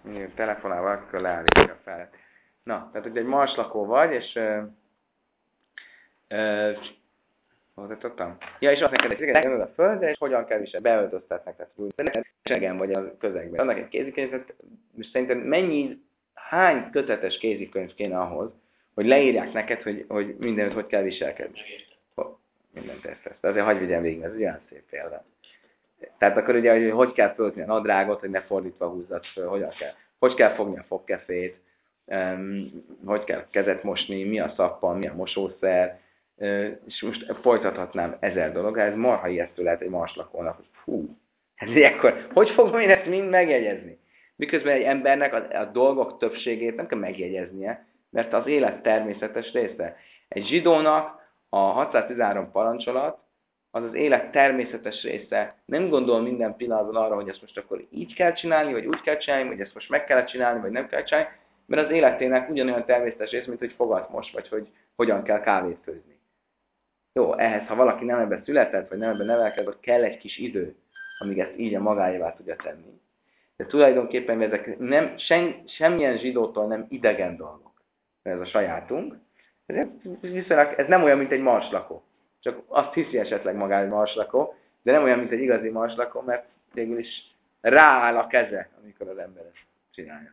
telefonálva, akkor leállítja fel. Na, tehát hogy egy marslakó vagy, és hol tartottam? Ja, és azt neked egy a földre, és hogyan kell viselni, beöltöztetnek, tehát úgy segem vagy a közegben. Annak egy kézikönyv, most szerintem hány kötetes kézikönyv kéne ahhoz, hogy leírják neked, hogy mindent hogy kell viselkedni. Mindent értesz. De azért hagyj vigyen végig, ez olyan szép példa. Tehát akkor ugye, hogy kell föltni a nadrágot, hogy ne fordítva húzzad föl, hogy kell fogni a fogkefét, hogy kell kezet mosni, mi a szappan, mi a mosószer, és most folytathatnám 1000 dolog, ez marha ijesztő lehet egy marslakónak, hogy fú, ez ilyenkor, hogy fogom én ezt mind megjegyezni? Miközben egy embernek a dolgok többségét nem kell megjegyeznie, mert az élet természetes része. Egy zsidónak a 613 parancsolat az az élet természetes része. Nem gondol minden pillanatban arra, hogy ezt most akkor így kell csinálni, vagy úgy kell csinálni, vagy ezt most meg kell csinálni, vagy nem kell csinálni, mert az életének ugyanolyan természetes rész, mint hogy fogat most, vagy hogy hogyan kell kávét főzni. Jó, ehhez, ha valaki nem ebben született, vagy nem ebben nevelkedett, akkor kell egy kis idő, amíg ezt így a magáévá tudja tenni. De tulajdonképpen ezek semmilyen zsidótól nem idegen dolgok. Ez a sajátunk. Ez nem olyan, mint egy marslakó. Csak azt hiszi esetleg magára, hogy marslakó, de nem olyan, mint egy igazi marslakó, mert végül is rááll a keze, amikor az ember ezt csinálja.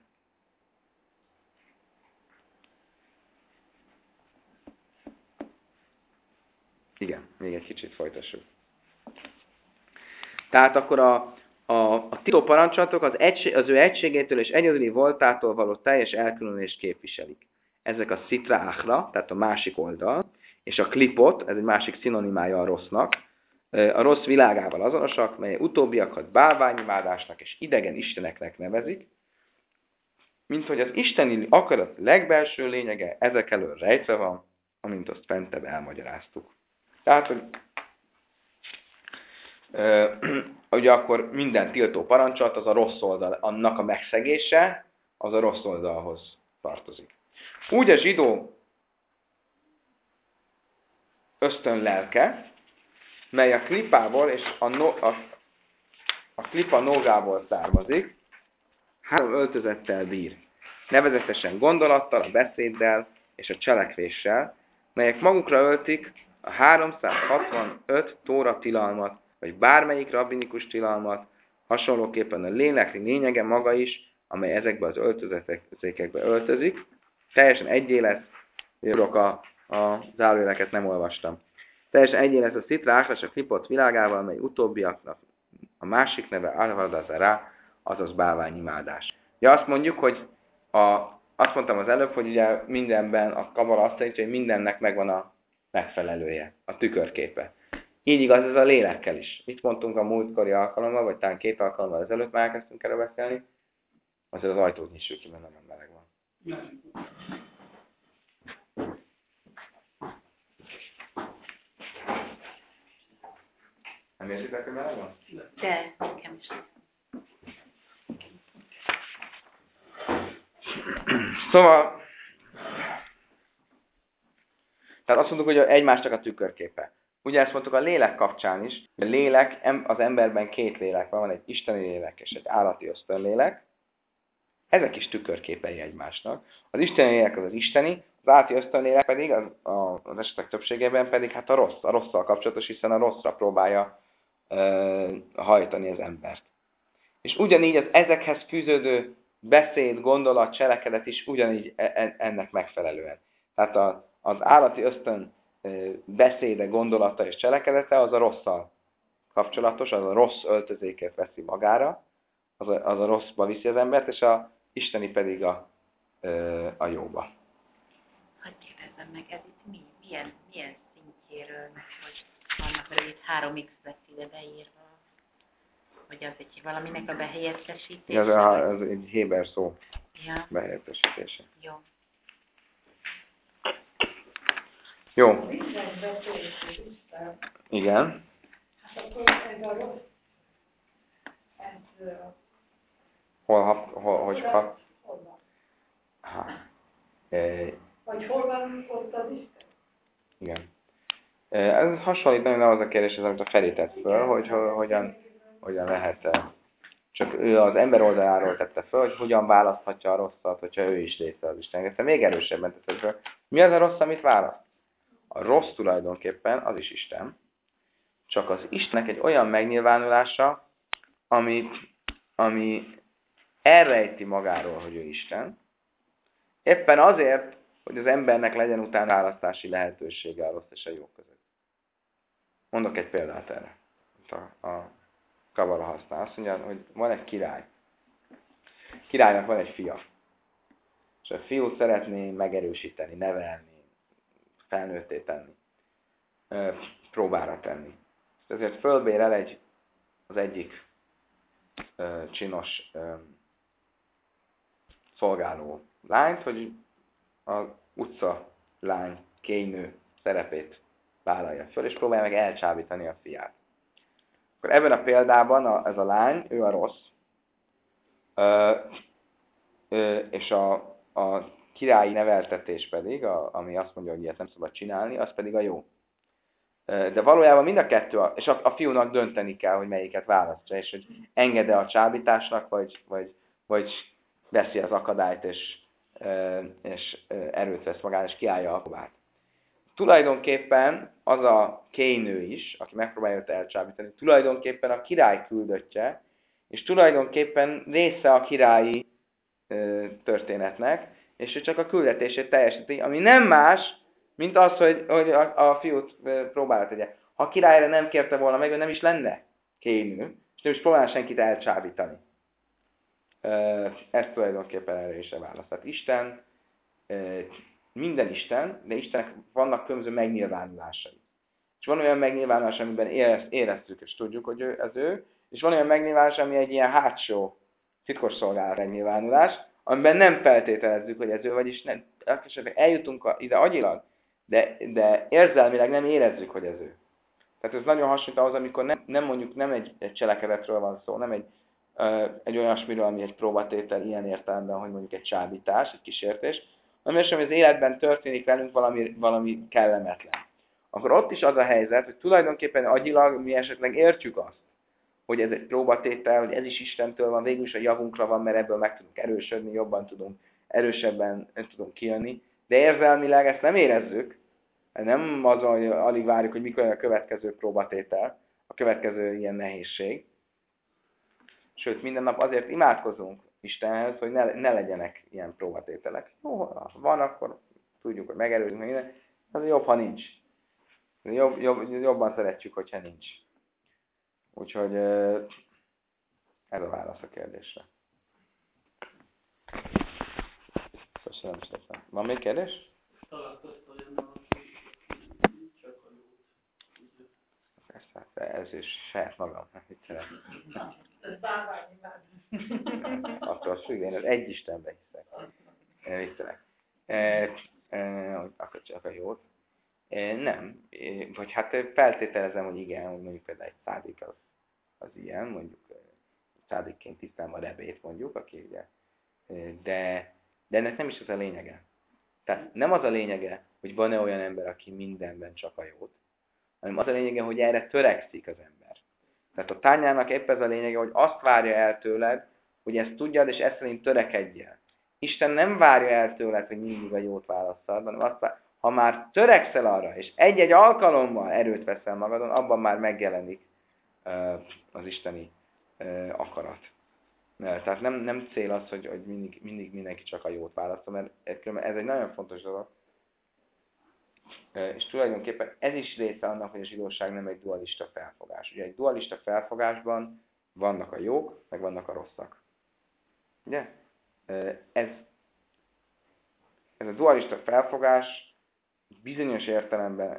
Igen, még egy kicsit folytassuk. Tehát akkor a titó parancsolatok az ő egységétől és egyedüli voltától való teljes elkülönülést képviselik. Ezek a szitra achra, tehát a másik oldal, és a klipot, ez egy másik szinonimája a rossznak, a rossz világával azonosak, mely utóbbiakat bálványimádásnak és idegen isteneknek nevezik, mint hogy az isteni akarat legbelső lényege ezek elől rejtve van, amint azt fentebb elmagyaráztuk. Tehát, hogy ugye akkor minden tiltó parancsolat, az a rossz oldal, annak a megszegése, az a rossz oldalhoz tartozik. Úgy a zsidó ösztön lelke, mely a klipából és a klipa nógából származik, 3 öltözettel bír. Nevezetesen gondolattal, a beszéddel és a cselekvéssel, melyek magukra öltik a 365 tóra tilalmat, vagy bármelyik rabbinikus tilalmat, hasonlóképpen a lélek lényege maga is, amely ezekbe az öltözetekbe öltözik. Teljesen egyé lesz, írok a zárójeleket nem olvastam. Teljesen egyé lesz a szitra áklas a klipott világával, mely utóbbiaknak a másik neve Arvadazara, azaz bálványimádás. Ja, azt mondjuk, hogy azt mondtam az előbb, hogy ugye mindenben a kabala azt jelenti, hogy mindennek megvan a megfelelője, a tükörképe. Így igaz ez a lélekkel is. Mit mondtunk a múltkori alkalommal, vagy talán 2 alkalommal ezelőtt már elkezdtünk erről beszélni? Azért az ajtót nyissuk ki, mert nem meleg van. Nem érzitek, hogy meleg van? De, nekem is. Szóval, tehát azt mondtuk, hogy egymás csak a tükörképe. Ugye ezt mondtuk a lélek kapcsán is, a lélek, az emberben 2 lélek van egy isteni lélek és egy állati ösztönlélek. Ezek is tükörképei egymásnak. Az isteni lélek az isteni, az állati ösztönlélek pedig, az esetek többségében pedig hát a rosszal kapcsolatos, hiszen a rosszra próbálja hajtani az embert. És ugyanígy az ezekhez fűződő beszéd, gondolat, cselekedet is ugyanígy ennek megfelelően. Tehát az állati ösztön beszéde, gondolata és cselekedete az a rosszal kapcsolatos, az a rossz öltözéket veszi magára, az a rosszba viszi az embert, és a isteni pedig a jóba. Hogy kérdezzem meg, ez itt milyen szintjéről, hogy vannak vele itt 3x lett ide beírva, hogy az egy valaminek a behelyettesítése? Ez egy héber szó behelyettesítése. Jó. Jó. Igen. Hát akkor ez a rossz, Hogy kap? Hol van? Vagy hol van ott az Isten? Igen. Ez hasonlít nagyon az a kérdés, amit a Feri tett föl, hogy hogyan lehet Csak ő az ember oldaláról tette fel, hogy hogyan választhatja a rosszat, hogyha ő is része az Isten. Ezt még erősebben tette fel. Mi az a rossz, amit választ? A rossz tulajdonképpen az is Isten. Csak az Istennek egy olyan megnyilvánulása, ami elrejti magáról, hogy ő Isten. Éppen azért, hogy az embernek legyen utána választási lehetősége a rossz és a jó között. Mondok egy példát erre. A Kabala használ. Azt mondja, hogy van egy király. Királynak van egy fia. És a fiút szeretné megerősíteni, nevelni, felnőtté tenni, próbára tenni. Ezért fölbérel az egyik csinos szolgáló lányt, hogy az utca lány, kénynő szerepét vállalja föl, és próbálja meg elcsábítani a fiát. Akkor ebben a példában ez a lány, ő a rossz, és a királyi neveltetés pedig, ami azt mondja, hogy ilyet nem szabad csinálni, az pedig a jó. De valójában mind a kettő, és a fiúnak dönteni kell, hogy melyiket választja, és hogy enged-e a csábításnak, vagy veszi az akadályt, és erőt vesz magán, és kiállja a próbát. Tulajdonképpen az a kénynő is, aki megpróbálja őt elcsábítani, tulajdonképpen a király küldöttje, és tulajdonképpen része a királyi történetnek, és ő csak a küldetését teljesíti, ami nem más, mint az, hogy a fiút próbálja tegye. Ha a királyra nem kérte volna meg, ő nem is lenne kénynő, és nem is próbálna senkit elcsábítani. Ez tulajdonképpen erre is a válasz. Tehát Isten, minden Isten, de Istennek vannak különböző megnyilvánulásai. És van olyan megnyilvánulás, amiben éreztük, és tudjuk, hogy ez ő, és van olyan megnyilvánulás, ami egy ilyen hátsó, titkos szolgálat megnyilvánulás, amiben nem feltételezzük, hogy ez ő, vagyis nem, eljutunk ide agyilag, de érzelmileg nem érezzük, hogy ez ő. Tehát ez nagyon hasonlít ahhoz, amikor nem egy cselekedetről van szó, nem egy olyasmiről, ami egy próbatétel ilyen értelemben, hogy mondjuk egy csábítás, egy kísértés, hanem az életben történik velünk valami kellemetlen. Akkor ott is az a helyzet, hogy tulajdonképpen agyilag mi esetleg értjük azt, hogy ez egy próbatétel, hogy ez is Istentől van, végül is a javunkra van, mert ebből meg tudunk erősödni, erősebben tudunk kijönni, de érzelmileg ezt nem érezzük, nem az, hogy alig várjuk, hogy mikor a következő próbatétel, a következő ilyen nehézség. Sőt, minden nap azért imádkozunk Istenhez, hogy ne legyenek ilyen próbatételek. Jó, ha van, akkor tudjuk, hogy megerőzünk meg minden, az jobb, ha nincs. Jobban szeretjük, hogyha nincs. Úgyhogy ez a válasz a kérdésre. Köszönöm szépen. Van még kérdés? Találkoztam olyannal, aki csak a jót. Persze, ez is saját magam. Ez bárványi már. Attól függ, én az egy Istenbe hiszek. Viccelek. Akkor csak a jót. Nem. Vagy hát feltételezem, hogy igen, hogy mondjuk például egy szádik az ilyen, mondjuk szádikként tisztelem a rebét mondjuk, aki ugye. De ennek nem is az a lényege. Tehát nem az a lényege, hogy van-e olyan ember, aki mindenben csak a jót, hanem az a lényege, hogy erre törekszik az ember. Tehát a tányának épp ez a lényege, hogy azt várja el tőled, hogy ezt tudjad, és ezt szerint törekedjél. Isten nem várja el tőled, hogy mindig a jót válasszad, hanem azt várja, ha már törekszel arra, és egy-egy alkalommal erőt veszel magadon, abban már megjelenik az isteni akarat. Tehát nem cél az, hogy mindig mindenki csak a jót válaszol, mert ez egy nagyon fontos dolog. És tulajdonképpen ez is része annak, hogy a zsidóság nem egy dualista felfogás. Ugye egy dualista felfogásban vannak a jók, meg vannak a rosszak. Ugye? Ez a dualista felfogás bizonyos értelemben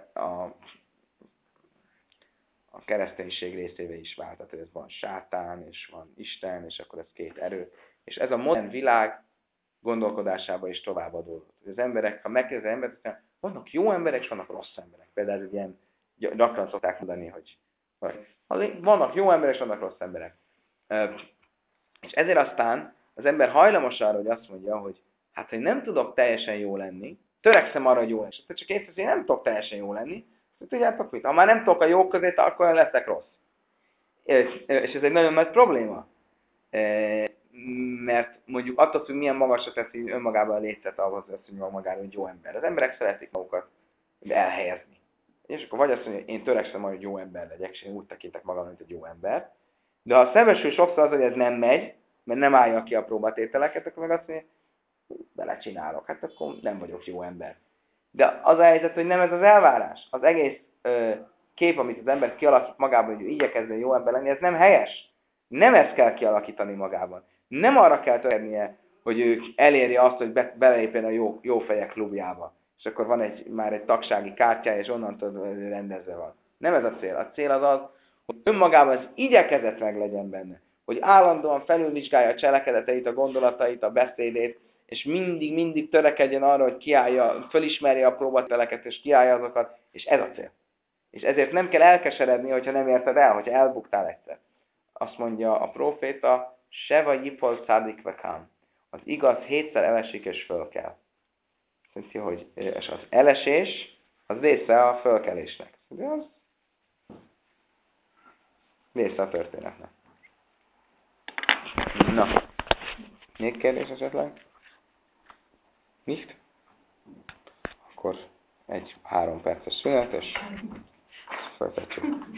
a kereszténység részévé is vált. Tehát ez van sátán, és van Isten, és akkor ez két erő. És ez a modern világ gondolkodásába is tovább adódott. Az emberek, ha megkérdezi az emberek, vannak jó emberek, és vannak rossz emberek. Például ez egy ilyen, gyakran szokták mondani, hogy vannak jó emberek, és vannak rossz emberek. És ezért aztán az ember hajlamos arra, hogy azt mondja, hogy hát, hogy nem tudok teljesen jó lenni, törekszem arra, hogy jó lesz. Csak észre, hogy nem tudok teljesen jó lenni, tudjátok mit? Ha már nem tudok a jók közé, akkor leszek rossz. És ez egy nagyon nagy probléma. mert mondjuk attól, hogy milyen magasra teszi önmagában a lécet, ahhoz lesz, hogy magáról egy jó ember. Az emberek szeretik magukat elhelyezni. És akkor vagy azt mondja, én törekszem majd, hogy jó ember legyek, és én úgy tekintek magam, mint egy jó ember. De ha szembesül sokszor az, hogy ez nem megy, mert nem állja ki a próbatételeket, akkor meg azt mondja, belecsinálok, hát akkor nem vagyok jó ember. De az a helyzet, hogy nem ez az elvárás. Az egész kép, amit az ember kialakít magában, hogy ő igyekezzen jó ember lenni, ez nem helyes. Nem ezt kell kialakítani magában. Nem arra kell törednie, hogy ő elérje azt, hogy belépjen a jó fejek klubjába. És akkor van már egy tagsági kártyája, és onnantól rendezve van. Nem ez a cél. A cél az az, hogy önmagában az igyekezet meg legyen benne. Hogy állandóan felülvizsgálja a cselekedeteit, a gondolatait, a beszédét, és mindig törekedjen arra, hogy kiállja, fölismerje a próbateleket, és kiállja azokat, és ez a cél. És ezért nem kell elkeseredni, hogyha nem érted el, hogyha elbuktál egyszer. Azt mondja a próféta, Seva Yipol Tzadik Vekam. Az igaz 7-szer elesik és föl kell. Azt mondja, hogy és az elesés, az része a fölkelésnek. De az része a történetnek. Na, még kérdés esetleg? Nicht? Akkor 3 perces szünet, és folytatjuk.